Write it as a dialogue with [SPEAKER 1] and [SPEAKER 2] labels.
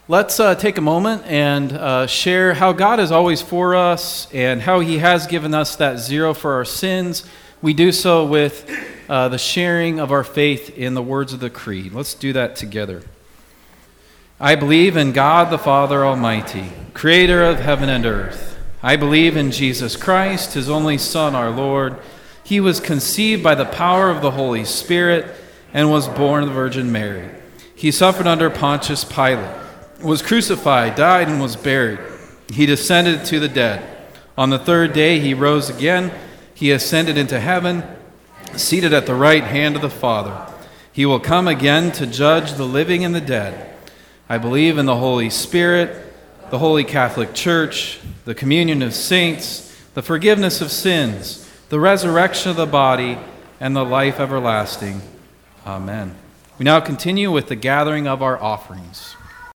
[SPEAKER 1] Let's take a moment and share how God is always for us and how He has given us that zero for our sins. We do so with the sharing of our faith in the words of the Creed. Let's do that together. I believe in God the Father Almighty, creator of heaven and earth. I believe in Jesus Christ, His only Son, our Lord. He was conceived by the power of the Holy Spirit and was born of the Virgin Mary. He suffered under Pontius Pilate, was crucified, died, and was buried. He descended to the dead. On the third day he rose again. He ascended into heaven, seated at the right hand of the Father. He will come again to judge the living and the dead. I believe in the Holy Spirit, the Holy Catholic Church, the communion of saints, the forgiveness of sins, the resurrection of the body, and the life everlasting. Amen. We now continue with the gathering of our offerings.